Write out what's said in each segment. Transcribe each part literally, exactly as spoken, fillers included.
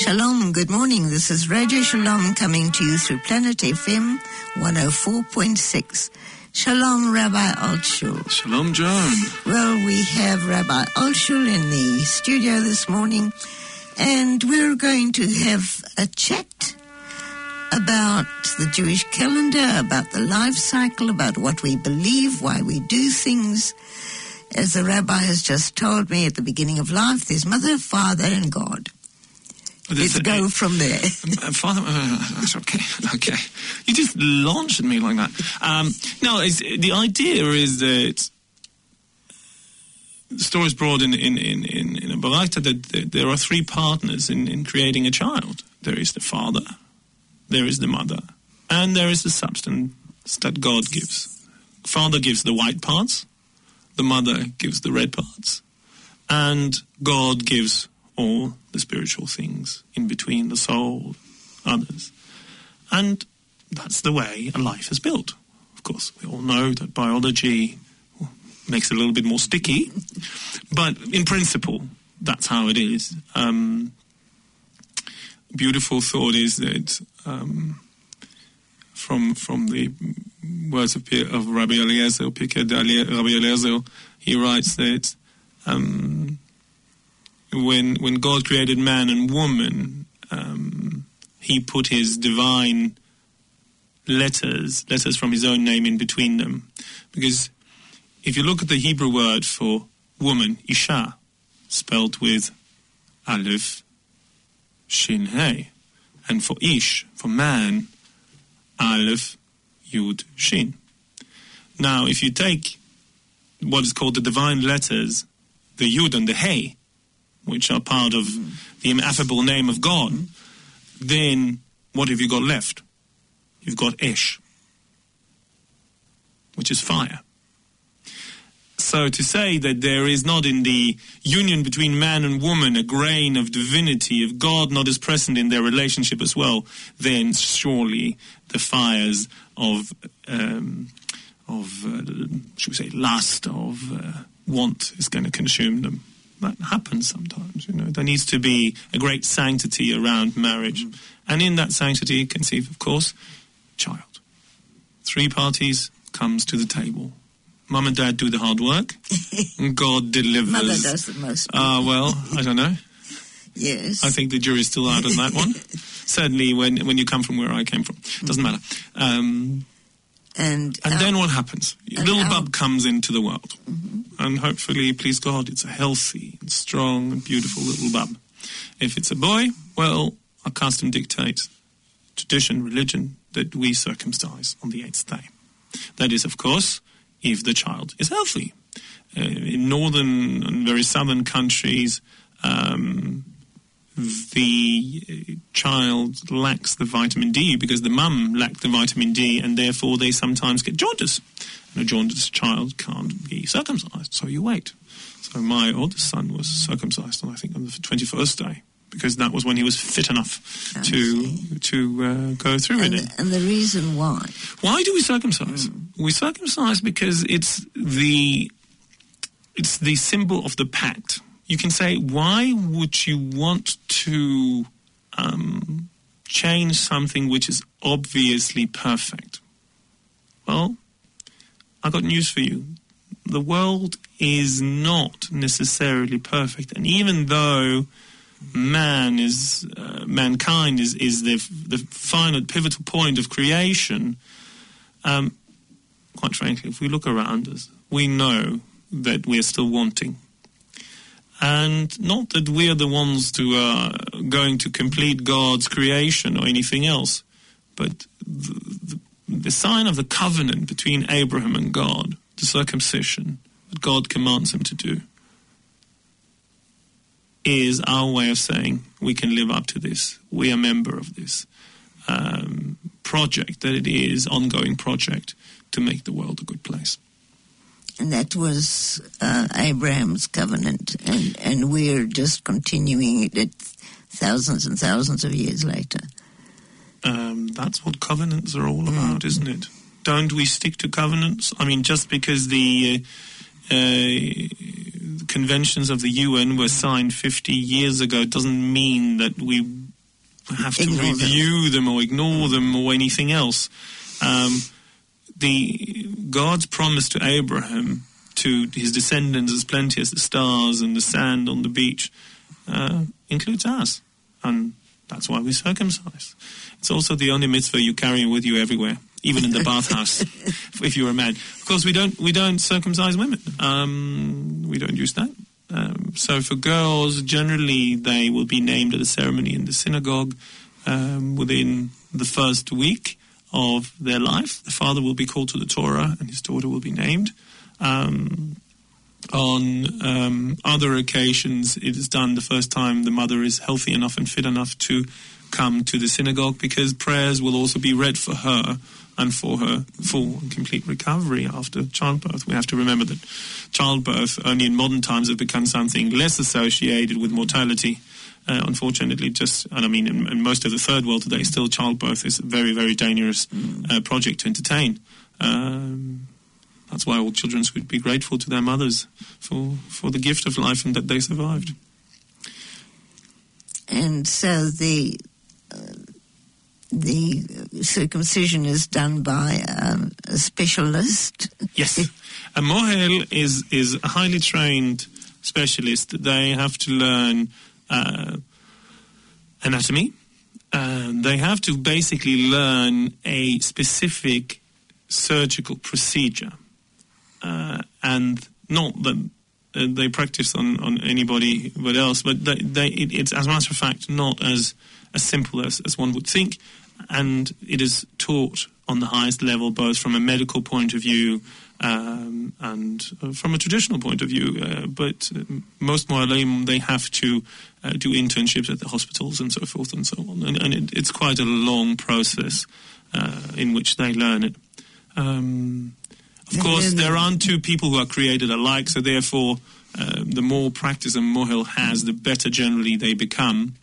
Shalom, good morning. This is Radio Shalom coming to you through Planet F M one oh four point six. Shalom, Rabbi Altshul. Shalom, Joan. Well, we have Rabbi Altshul in the studio this morning, and we're going to have a chat about the Jewish calendar, about the life cycle, about what we believe, why we do things. As the rabbi has just told me, at the beginning of life, there's mother, father, and God. Let's go from there. Uh, Father, uh, okay, okay. You just launched at me like that. Um, no, it's, the idea is that the story is brought in in in in, in a Baraita that, that there are three partners in, in creating a child. There is the father, there is the mother, and there is the substance that God gives. Father gives the white parts, the mother gives the red parts, and God gives all the spiritual things in between, the soul, others. And that's the way a life is built. Of course, we all know that biology makes it a little bit more sticky, but in principle, that's how it is. Um, beautiful thought is that um, from from the words of, of Rabbi Eliezer, Pirkei Rabbi Eliezer, he writes that um, When when God created man and woman, um, he put his divine letters, letters from his own name in between them. Because if you look at the Hebrew word for woman, Isha, spelled with Aleph, Shin, Hey, and for Ish, for man, Aleph, Yud, Shin. Now, if you take what is called the divine letters, the Yud and the Hey, which are part of the ineffable name of God, then what have you got left? You've got Ish, which is fire. So to say that there is not in the union between man and woman a grain of divinity, of God not as present in their relationship as well, then surely the fires of, um, of uh, should we say, lust, of uh, want is going to consume them. That happens sometimes, you know. There needs to be a great sanctity around marriage. Mm. And in that sanctity, conceive, of course, child. Three parties comes to the table. Mum and Dad do the hard work. And God delivers. Mother does the most. Ah, uh, well, I don't know. Yes. I think the jury's still out on that one. Certainly when when you come from where I came from. Doesn't mm-hmm. matter. Um, And, and our, then what happens? A little our, bub comes into the world. Mm-hmm. And hopefully, please God, it's a healthy and strong and beautiful little bub. If it's a boy, well, our custom dictates, tradition, religion, that we circumcise on the eighth day. That is, of course, if the child is healthy. Uh, in northern and very southern countries, um, the child lacks the vitamin D because the mum lacked the vitamin D, and therefore they sometimes get jaundice. And a jaundiced child can't be circumcised, so you wait. So my oldest son was circumcised, I think, on the twenty-first day, because that was when he was fit enough I to see. to uh, go through and it. The, and the reason why? Why do we circumcise? Mm. We circumcise because it's the it's the symbol of the pact. You can say, why would you want to um, change something which is obviously perfect? Well, I got news for you. The world is not necessarily perfect, and even though man is uh, mankind is is the the final pivotal point of creation, um, quite frankly, if we look around us, we know that we are still wanting. And not that we're the ones who are going to complete God's creation or anything else, but the, the, the sign of the covenant between Abraham and God, the circumcision that God commands him to do, is our way of saying we can live up to this. We are a member of this um, project, that it is ongoing project to make the world a good place. And that was uh, Abraham's covenant, and, and we're just continuing it thousands and thousands of years later. Um, that's what covenants are all about, mm. isn't it? Don't we stick to covenants? I mean, just because the uh, uh, conventions of the U N were signed fifty years ago doesn't mean that we have to Ignore review them. them or ignore them or anything else. Um, the God's promise to Abraham, to his descendants as plenty as the stars and the sand on the beach, uh, includes us. And that's why we circumcise. It's also the only mitzvah you carry with you everywhere, even in the bathhouse, if you're a man. Of course, we don't we don't circumcise women. Um, we don't use that. Um, so for girls, generally, they will be named at a ceremony in the synagogue um, within the first week of their life. The father will be called to the Torah, and his daughter will be named. Um, on um, other occasions, it is done the first time the mother is healthy enough and fit enough to come to the synagogue, because prayers will also be read for her and for her full and complete recovery after childbirth. We have to remember that childbirth only in modern times have become something less associated with mortality. Uh, unfortunately, just, and I mean, in, in most of the third world today, still childbirth is a very, very dangerous uh, project to entertain. Um, that's why all children should be grateful to their mothers for, for the gift of life and that they survived. And so the uh, the circumcision is done by um, a specialist? Yes. A mohel is, is a highly trained specialist. They have to learn uh, anatomy. Uh, they have to basically learn a specific surgical procedure. Uh, and not that uh, they practice on, on anybody but else, but they, they, it, it's, as a matter of fact, not as, as simple as, as one would think. And it is taught on the highest level, both from a medical point of view um, and uh, from a traditional point of view. Uh, but uh, most Mo'alim, they have to uh, do internships at the hospitals and so forth and so on. And, and it, it's quite a long process uh, in which they learn it. Um, of course, there aren't two people who are created alike, so therefore uh, the more practice a mohel has, the better generally they become.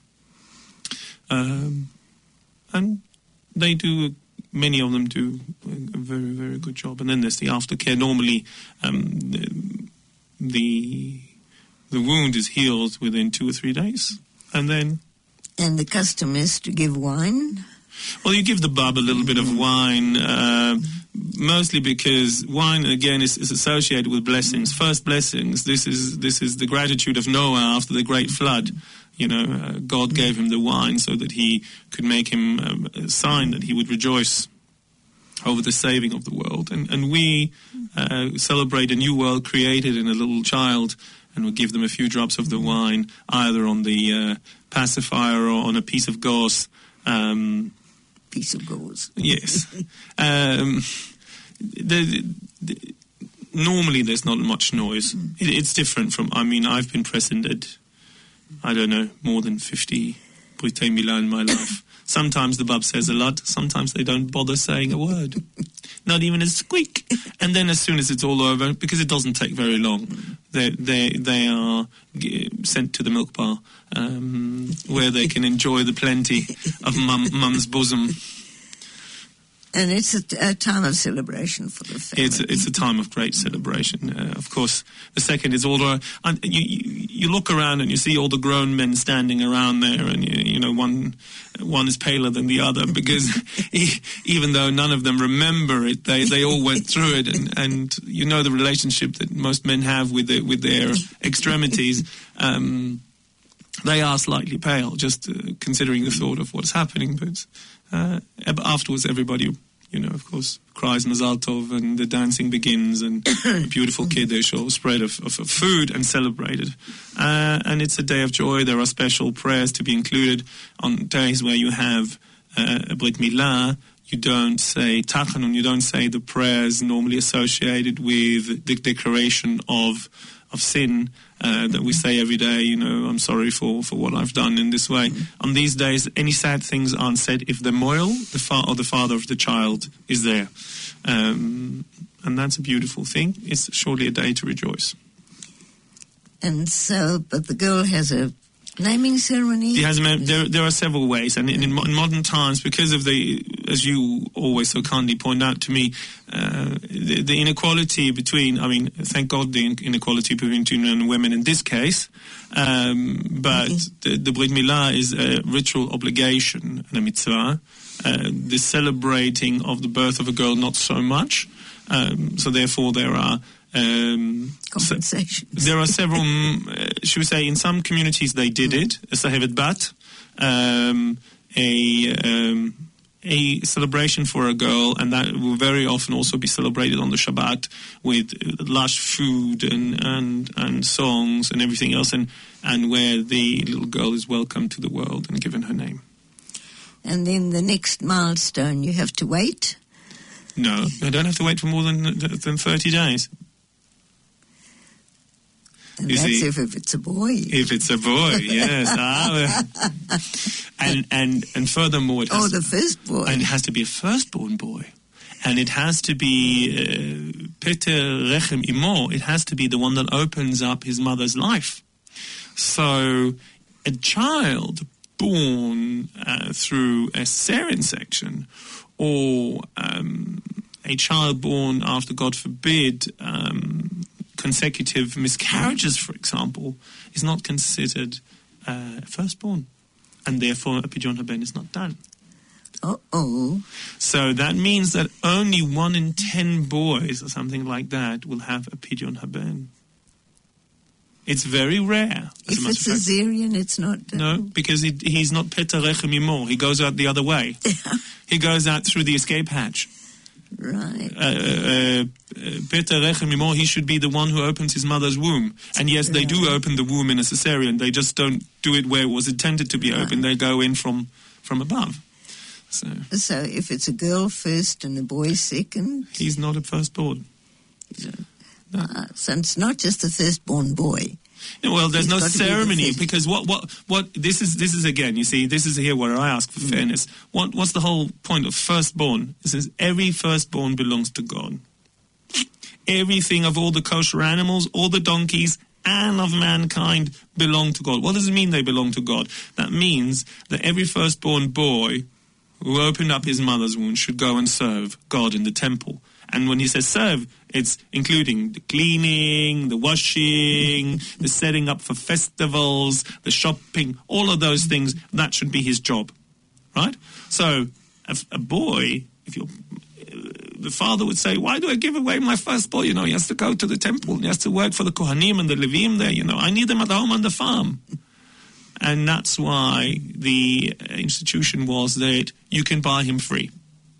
Um, and they do, many of them do a very, very good job. And then there's the aftercare. Normally, um, the, the the wound is healed within two or three days. And then... And the custom is to give wine? Well, you give the bub a little bit of wine, uh, mostly because wine, again, is, is associated with blessings. First blessings, this is this is the gratitude of Noah after the great flood. You know, uh, God gave him the wine so that he could make him um, a sign that he would rejoice over the saving of the world. And, and we uh, celebrate a new world created in a little child, and we give them a few drops of the wine, either on the uh, pacifier or on a piece of gauze. Um, piece of gauze. Yes. um, the, the, normally there's not much noise. It, it's different from, I mean, I've been present at, I don't know, more than fifty Britei Milah in my life. Sometimes the bub says a lot, sometimes they don't bother saying a word. Not even a squeak. And then as soon as it's all over, because it doesn't take very long, they they they are sent to the milk bar, um, where they can enjoy the plenty of mum, mum's bosom. And it's a, a time of celebration for the family. It's a, it's a time of great celebration. Uh, of course, the second is all the... And you, you, you look around and you see all the grown men standing around there, and, you, you know, one one is paler than the other, because he, even though none of them remember it, they, they all went through it. And, and you know the relationship that most men have with, the, with their extremities. Um, they are slightly pale, just uh, considering the thought of what's happening. But uh, afterwards, everybody, you know, of course, cries Mazal Tov, and the dancing begins, and a beautiful kiddush or spread of, of, of food and celebrated. Uh, and it's a day of joy. There are special prayers to be included on days where you have uh, a Brit Milah. You don't say Tachanun, you don't say the prayers normally associated with the declaration of of sin uh, that we say every day, you know, I'm sorry for, for what I've done in this way. Mm-hmm. On these days, any sad things aren't said if the moil, the fa- or the father of the child is there. Um, and that's a beautiful thing. It's surely a day to rejoice. And so, but the girl has a naming ceremony? He has, there, there are several ways, and in, in modern times, because of the, as you always so kindly point out to me, uh, the, the inequality between, I mean, thank God the inequality between men and women in this case, um, but mm-hmm. the, the Brit Milah is a ritual obligation and a mitzvah, uh, the celebrating of the birth of a girl not so much, um, so therefore there are Um, compensations. So there are several, uh, should we say, in some communities they did it, a sahevet bat, um, a um, a celebration for a girl, and that will very often also be celebrated on the Shabbat with lush food and, and, and songs and everything else, and, and where the little girl is welcomed to the world and given her name. And then the next milestone, you have to wait? No, I don't have to wait for more than, than thirty days. And you that's see, if, if it's a boy. If it's a boy, yes. ah, and and and furthermore, it has, oh, the first boy. And it has to be a firstborn boy, and it has to be Peter Rechem Imo. It has to be the one that opens up his mother's life. So, a child born uh, through a cesarean section, or um, a child born after, God forbid, um, consecutive miscarriages, for example, is not considered uh, firstborn, and therefore a pidyon haben is not done. Uh-oh. So that means that only one in ten boys or something like that will have a pidyon haben. It's very rare. If it's cesarean, it's not done. No, because he, he's not Peter Rechem Imo. He goes out the other way. He goes out through the escape hatch. Right. Uh, uh, Peter Rechem Imo, he should be the one who opens his mother's womb. And yes, they do open the womb in a cesarean. They just don't do it where it was intended to be right. opened. They go in from, from above. So, so if it's a girl first and a boy second? He's not a firstborn. So, no. uh, so it's not just the firstborn boy. Well, there's He's no ceremony be because what, what, what, this is, this is again, you see, this is here where I ask for mm. fairness. What, what's the whole point of firstborn? It says every firstborn belongs to God. Everything of all the kosher animals, all the donkeys, and of mankind belong to God. What does it mean they belong to God? That means that every firstborn boy who opened up his mother's womb should go and serve God in the temple. And when he says serve, it's including the cleaning, the washing, the setting up for festivals, the shopping, all of those things. That should be his job, right? So a, a boy, if you're, the father would say, why do I give away my first boy? You know, he has to go to the temple, he has to work for the Kohanim and the Levim there, you know. I need them at home on the farm. And that's why the institution was that you can buy him free.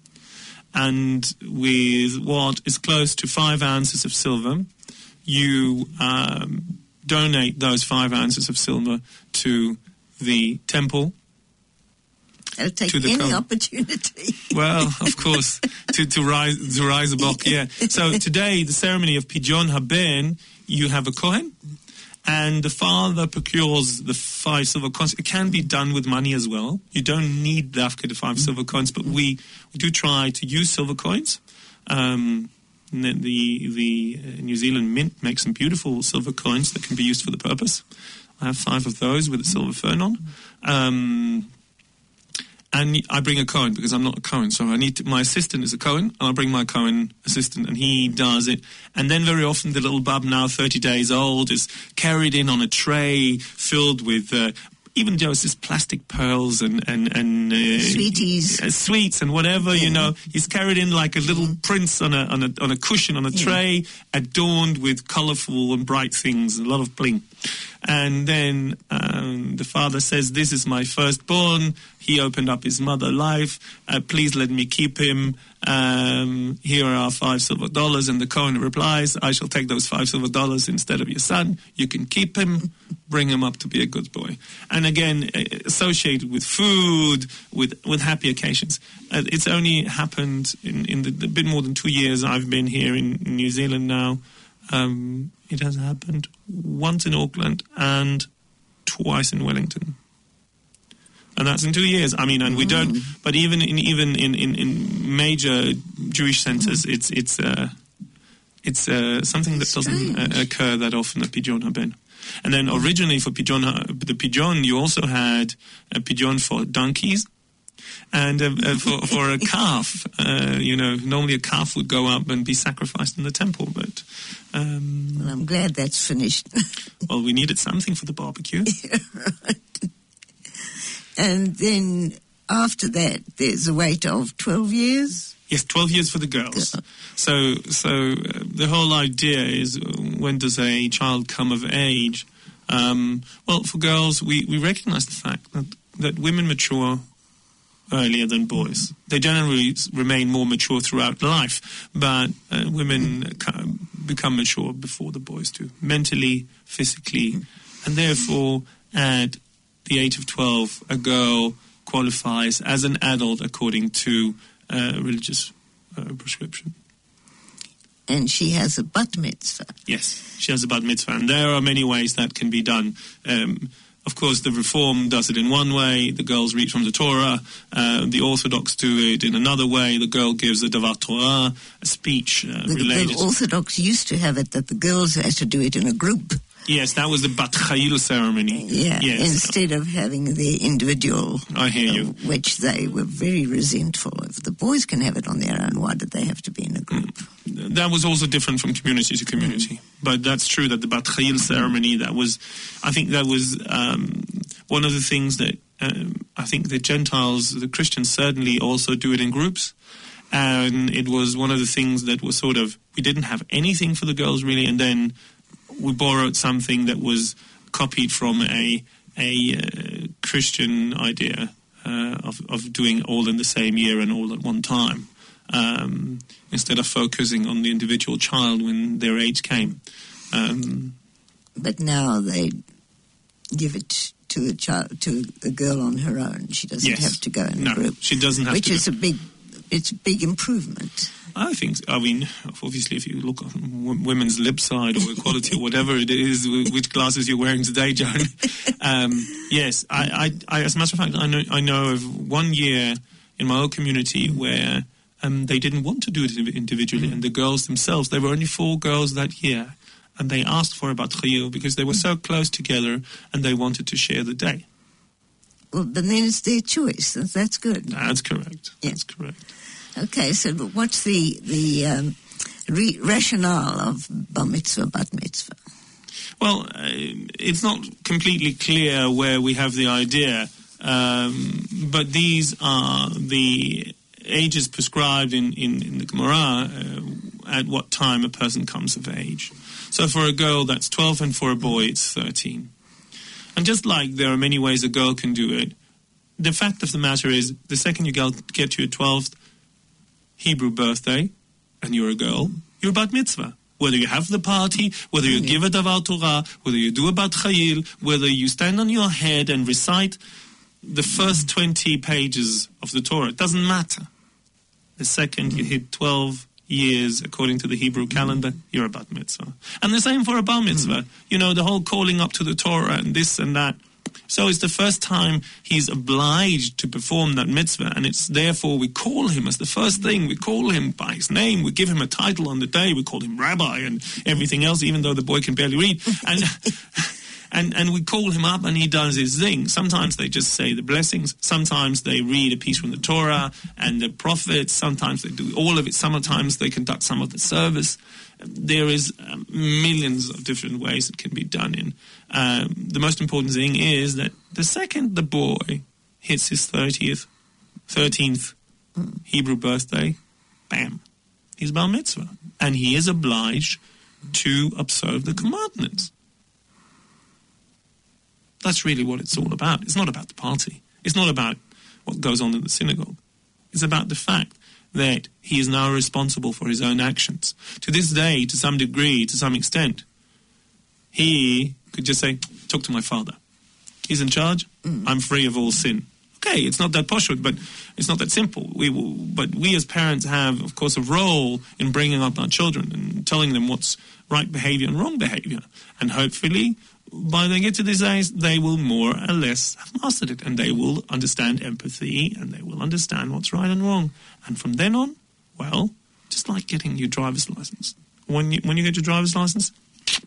And with what is close to five ounces of silver, you um, donate those five ounces of silver to the temple. I'll take any Kohen. Opportunity. Well, of course, to to rise to rise above. Yeah. So today, the ceremony of pidyon haben, you have a Kohen, and the father procures the five silver coins. It can be done with money as well. You don't need dafka the five silver coins, but we, we do try to use silver coins. Um, the the, the uh, New Zealand Mint makes some beautiful silver coins that can be used for the purpose. I have five of those with a silver fern on. Um, and I bring a Cohen because I'm not a Cohen, so I need to, my assistant is a Cohen, and I bring my Cohen assistant, and he does it. And then very often the little bub, now thirty days old, is carried in on a tray filled with uh, even just plastic pearls and and and uh, sweeties, uh, sweets and whatever, yeah. You know. He's carried in like a little mm. prince on a on a on a cushion on a yeah. tray, adorned with colourful and bright things, a lot of bling. And then um, the father says, "This is my firstborn. He opened up his mother life. Uh, please let me keep him. Um, here are five silver dollars." And the Kohen replies, "I shall take those five silver dollars instead of your son. You can keep him. Bring him up to be a good boy." And again, associated with food, with with happy occasions. Uh, it's only happened in, in the, the bit more than two years I've been here in, in New Zealand now. Um, it has happened once in Auckland and twice in Wellington. And that's in two years. I mean, and we don't, but even in even in, in, in major Jewish centers, it's it's uh, it's uh, something that doesn't uh, occur that often at Pidyon Haben. And then originally for Pidyon, the Pidyon, you also had a Pidyon for donkeys. And uh, uh, for, for a calf, uh, you know, normally a calf would go up and be sacrificed in the temple. But um, well, I'm glad that's finished. Well, we needed something for the barbecue. Yeah, right. And then after that, there's a wait of twelve years? Yes, twelve years for the girls. Girl. So, so uh, the whole idea is, uh, when does a child come of age? Um, well, for girls, we, we recognize the fact that, that women mature earlier than boys. They generally remain more mature throughout life, but uh, women become mature before the boys do, mentally, physically, and therefore at the age of twelve, a girl qualifies as an adult according to uh, religious uh, prescription. And she has a bat mitzvah. Yes, she has a bat mitzvah, and there are many ways that can be done. Um, Of course, the Reform does it in one way. The girls read from the Torah. Uh, the Orthodox do it in another way. The girl gives a Davar Torah, a speech uh, the, related. The Orthodox used to have it that the girls had to do it in a group. Yes, that was the Bat Chayil ceremony. Yeah, yes. Instead of having the individual. I hear you. Uh, which they were very resentful of. The boys can have it on their own. Why did they have to be in a group? Mm. That was also different from community to community. Mm. But that's true that the Bat Chayil ceremony, that was, I think that was um, one of the things that um, I think the Gentiles, the Christians certainly also do it in groups. And it was one of the things that was sort of, we didn't have anything for the girls really, and then we borrowed something that was copied from a a uh, Christian idea uh, of, of doing all in the same year and all at one time, um, instead of focusing on the individual child when their age came. Um, but now they give it to a child, to a girl on her own. She doesn't yes. have to go in no, a group. She doesn't have which to. Which is go. a big, it's a big improvement. I think, I mean, obviously if you look on w- women's lip side or equality or whatever it is, w- which glasses you're wearing today, Joan, um, yes, I, I, I, as a matter of fact, I know, I know of one year in my own community where um, they didn't want to do it individually, and the girls themselves, there were only four girls that year, and they asked for a Bat Chayil because they were so close together and they wanted to share the day. Well, but then it's their choice. That's good. That's correct. Yeah. That's correct. Okay, so what's the the um, re- rationale of bar mitzvah, bat mitzvah? Well, uh, it's not completely clear where we have the idea, um, but these are the ages prescribed in, in, in the Gemara uh, at what time a person comes of age. So for a girl, that's twelve, and for a boy, it's thirteen. And just like there are many ways a girl can do it, the fact of the matter is, the second you get to your twelfth Hebrew birthday, and you're a girl, you're bat mitzvah. Whether you have the party, whether you give a Davar Torah, whether you do a Bat Chayil, whether you stand on your head and recite the first twenty pages of the Torah, it doesn't matter. The second you hit twelve years, according to the Hebrew calendar, you're a bat mitzvah. And the same for a bar mitzvah. You know, the whole calling up to the Torah and this and that. So it's the first time he's obliged to perform that mitzvah, and it's therefore we call him as the first thing. We call him by his name. We give him a title on the day. We call him rabbi and everything else, even though the boy can barely read. And and and we call him up, and he does his thing. Sometimes they just say the blessings. Sometimes they read a piece from the Torah and the prophets. Sometimes they do all of it. Sometimes they conduct some of the service. There is um, millions of different ways it can be done in. Um, the most important thing is that the second the boy hits his thirtieth, thirteenth mm. Hebrew birthday, bam, he's bar mitzvah. And he is obliged to observe the commandments. That's really what it's all about. It's not about the party. It's not about what goes on in the synagogue. It's about the fact that he is now responsible for his own actions. To this day, to some degree, to some extent, he could just say, talk to my father. He's in charge. Mm. I'm free of all sin. Okay, it's not that poshut, but it's not that simple. We will, but we as parents have, of course, a role in bringing up our children and telling them what's right behavior and wrong behavior. And hopefully, by they get to this age, they will more or less have mastered it, and they will understand empathy, and they will understand what's right and wrong. And from then on, well, just like getting your driver's license. When you, when you get your driver's license,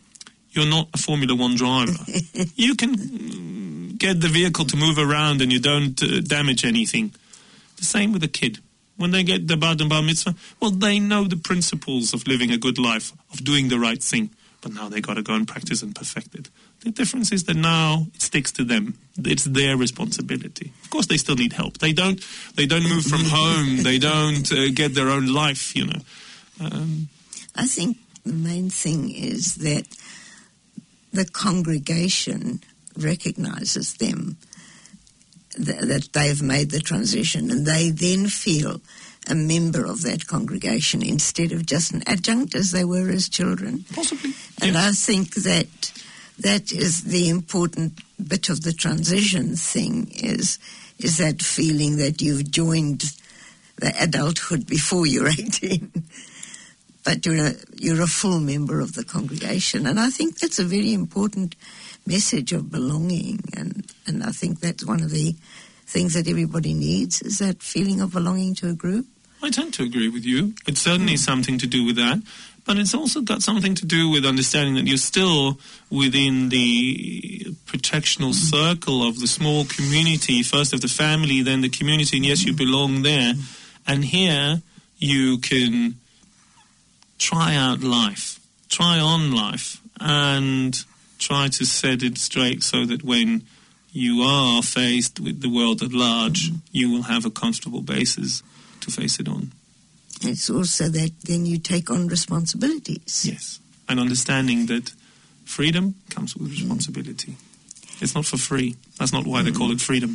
you're not a Formula One driver. You can get the vehicle to move around and you don't uh, damage anything. The same with a kid. When they get the bar and bar mitzvah, well, they know the principles of living a good life, of doing the right thing. But now they got to go and practice and perfect it. The difference is that now it sticks to them. It's their responsibility. Of course, they still need help. They don't. They don't move from home. They don't uh, get their own life. You know. Um, I think the main thing is that the congregation recognizes them, th- that they've made the transition, and they then feel a member of that congregation instead of just an adjunct as they were as children. Possibly. And yes. I think that that is the important bit of the transition thing, is is that feeling that you've joined the adulthood before you're eighteen. But you're a, you're a full member of the congregation. And I think that's a very important message of belonging. And, and I think that's one of the things that everybody needs, is that feeling of belonging to a group. I tend to agree with you. It's certainly mm. something to do with that. But it's also got something to do with understanding that you're still within the protectional mm. circle of the small community, first of the family, then the community, and yes, you belong there. And here you can try out life, try on life, and try to set it straight so that when you are faced with the world at large, mm-hmm. you will have a comfortable basis to face it on. It's also that then you take on responsibilities. Yes, and understanding that freedom comes with responsibility. Mm. It's not for free. That's not why mm. they call it freedom.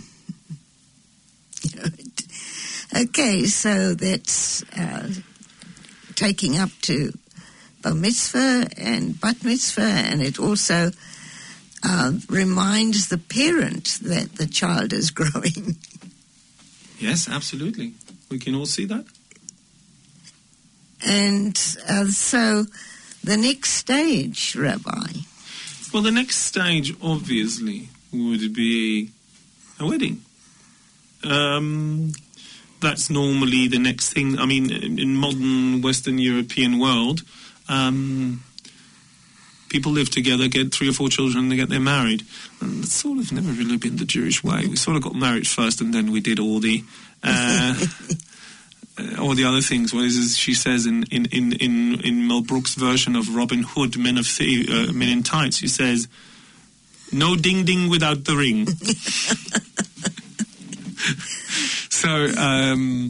Okay, so that's uh, taking up to bar mitzvah and bat mitzvah, and it also uh, reminds the parent that the child is growing. Yes, absolutely. We can all see that. And uh, so the next stage, Rabbi? Well, the next stage, obviously, would be a wedding. Um... That's normally the next thing. I mean, in modern Western European world, um, people live together, get three or four children, and they get they're married. And it's sort of never really been the Jewish way. We sort of got married first, and then we did all the uh, all the other things. What is it she says in in in in, in Mel Brooks' version of Robin Hood, Men of Thie- uh, Men in Tights? She says, "No ding ding without the ring." So, um,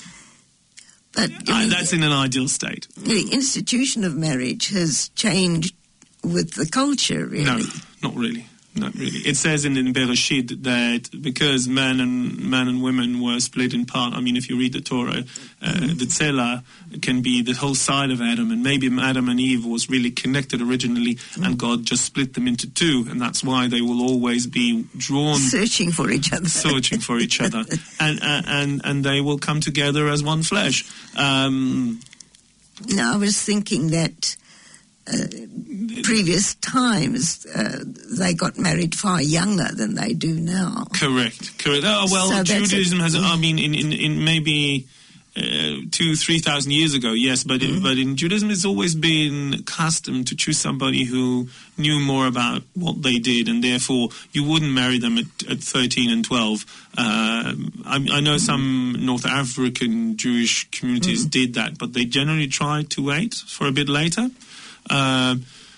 but I mean, that's in an ideal state. The institution of marriage has changed with the culture, really. No, not really. Not really. It says in, in Bereshit that because men and men and women were split in part. I mean, if you read the Torah, uh, mm-hmm. the Tzela can be the whole side of Adam, and maybe Adam and Eve was really connected originally, mm-hmm. and God just split them into two, and that's why they will always be drawn, searching for each other, searching for each other, and uh, and and they will come together as one flesh. Um, now, I was thinking that. Uh, previous times, uh, they got married far younger than they do now. Correct, correct. Oh, well, so Judaism has, I mean, in, in, in maybe uh, two, three thousand years ago, yes, but mm-hmm. in, but in Judaism it's always been accustomed to choose somebody who knew more about what they did, and therefore you wouldn't marry them at, at thirteen and twelve. Uh, I, I know mm-hmm. some North African Jewish communities mm-hmm. did that, but they generally tried to wait for a bit later. Uh,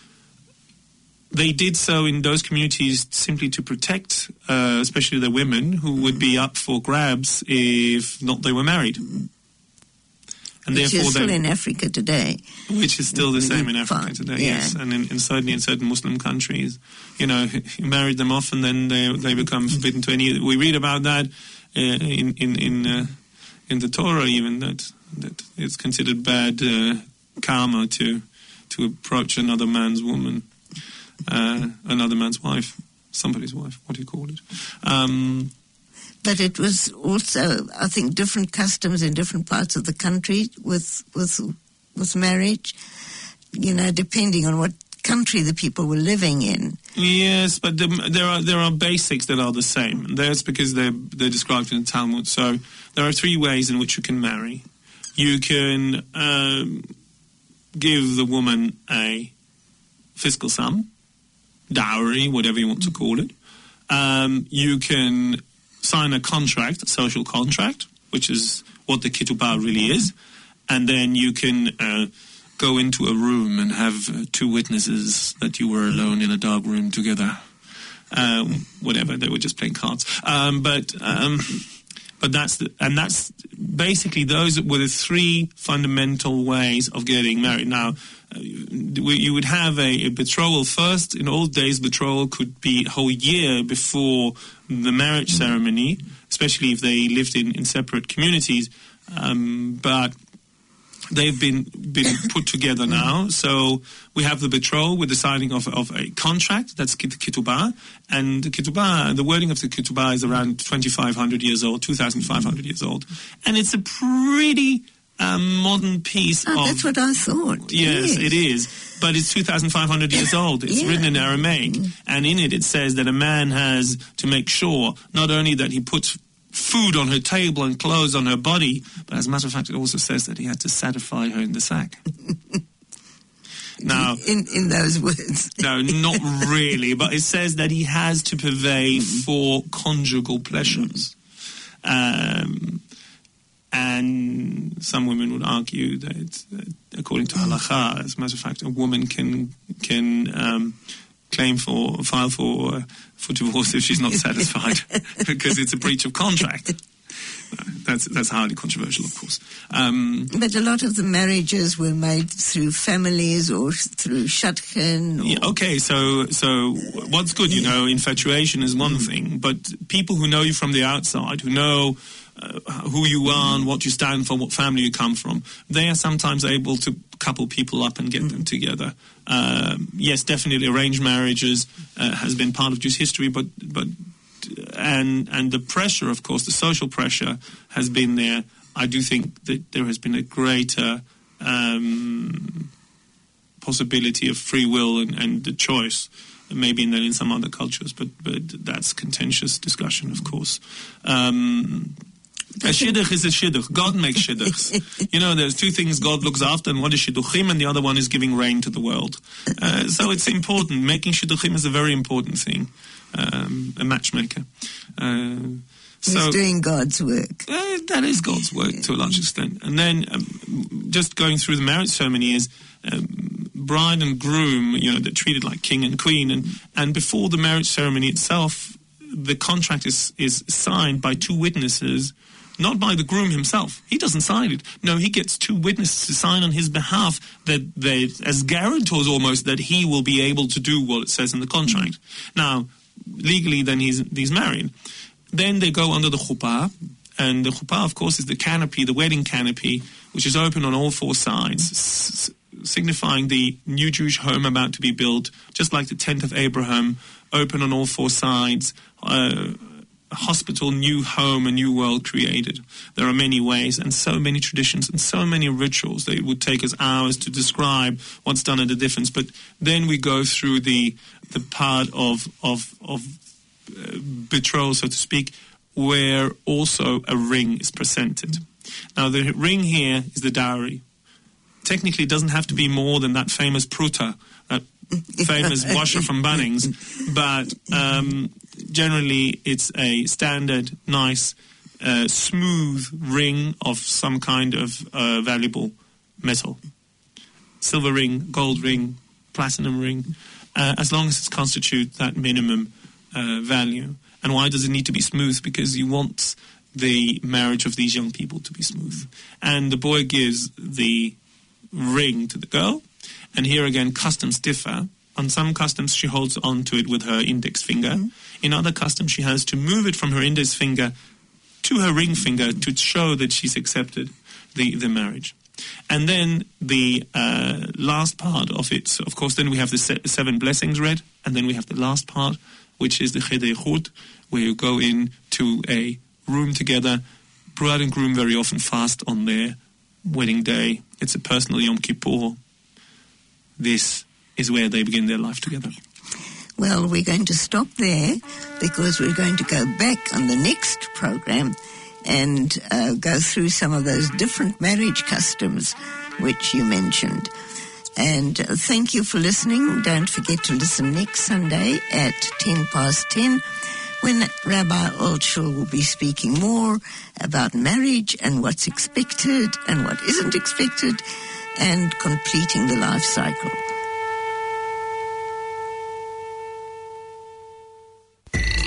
they did so in those communities simply to protect, uh, especially the women who would be up for grabs if not they were married. And which therefore is still they, in Africa today. Which is still the same in Africa today, yeah. yes. And in, in certainly in certain Muslim countries, you know, you married them off and then they they become forbidden to any. We read about that uh, in in in, uh, in the Torah even, that that it's considered bad uh, karma to. to approach another man's woman, uh, another man's wife, somebody's wife, what do you call it? Um, but it was also, I think, different customs in different parts of the country with with with marriage, you know, depending on what country the people were living in. Yes, but the, there are there are basics that are the same. That's because they're, they're described in the Talmud. So there are three ways in which you can marry. You can... Um, give the woman a fiscal sum, dowry, whatever you want to call it. Um, you can sign a contract, a social contract, which is what the ketubah really is, and then you can uh, go into a room and have uh, two witnesses that you were alone in a dark room together. Um, whatever, they were just playing cards. Um, but um, but that's the, and that's basically those were the three fundamental ways of getting married. Now, uh, you would have a, a betrothal first. In old days, betrothal could be a whole year before the marriage ceremony, especially if they lived in, in separate communities. Um, but they've been been put together now. So we have the betrothal with the signing of, of a contract. That's the ketubah. And the ketubah, the wording of the ketubah is around twenty-five hundred years old, two thousand five hundred years old. And it's a pretty um, modern piece oh, of... that's what I thought. Yes, yes. it is. But it's two thousand five hundred years old. It's yeah. written in Aramaic. And in it, it says that a man has to make sure not only that he puts food on her table and clothes on her body, but as a matter of fact, it also says that he had to satisfy her in the sack. Now, in, in those words. No, not really, but it says that he has to purvey for conjugal pleasures. Um, and some women would argue that, uh, according to halakha, as a matter of fact, a woman can can um, claim for, file for uh, for divorce if she's not satisfied, because it's a breach of contract. No, that's that's highly controversial, of course. Um, but a lot of the marriages were made through families or through shadchan. Or... Yeah, okay, so so what's good, you know, infatuation is one thing, but people who know you from the outside, who know uh, who you are and what you stand for, what family you come from, they are sometimes able to couple people up and get mm. them together. Um, yes, definitely arranged marriages uh, has been part of Jewish history, but but and and the pressure, of course, the social pressure has been there. I do think that there has been a greater um, possibility of free will and, and the choice, maybe than in some other cultures, but but that's contentious discussion, of course. Um, A shidduch is a shidduch. God makes shidduchs. You know, there's two things God looks after, and one is shidduchim, and the other one is giving rain to the world. Uh, so it's important. Making shidduchim is a very important thing. Um, a matchmaker. Uh, so, He's doing God's work. Uh, that is God's work to a large extent. And then um, just going through the marriage ceremony is um, bride and groom, you know, they're treated like king and queen. And, and before the marriage ceremony itself, the contract is, is signed by two witnesses, not by the groom himself. He doesn't sign it. No, he gets two witnesses to sign on his behalf that they, as guarantors almost, that he will be able to do what it says in the contract. Mm-hmm. Now, legally, then he's he's married. Then they go under the chuppah, and the chuppah, of course, is the canopy, the wedding canopy, which is open on all four sides, s- signifying the new Jewish home about to be built, just like the tent of Abraham, open on all four sides, uh, a hospital, new home, a new world created. There are many ways and so many traditions and so many rituals that it would take us hours to describe what's done at the difference. But then we go through the the part of of of uh, betrothal, so to speak, where also a ring is presented. Now, the ring here is the dowry. Technically, it doesn't have to be more than that famous pruta, that famous washer from Bunnings, but um, generally it's a standard, nice, uh, smooth ring of some kind of uh, valuable metal. Silver ring, gold ring, platinum ring, uh, as long as it constitutes that minimum uh, value. And why does it need to be smooth? Because you want the marriage of these young people to be smooth. And the boy gives the ring to the girl, and here again customs differ. On some customs she holds on to it with her index finger. Mm-hmm. In other customs she has to move it from her index finger to her ring finger to show that she's accepted the, the marriage. And then the uh, last part of it, so of course then we have the se- seven blessings read, and then we have the last part, which is the Chedei Chut, where you go in to a room together. Bride and groom very often fast on their wedding day. It's a personal Yom Kippur. This is where they begin their life together. Well, we're going to stop there because we're going to go back on the next program and uh, go through some of those different marriage customs which you mentioned. And uh, thank you for listening. Don't forget to listen next Sunday at ten past ten, when Rabbi Altschul will be speaking more about marriage and what's expected and what isn't expected, and completing the life cycle.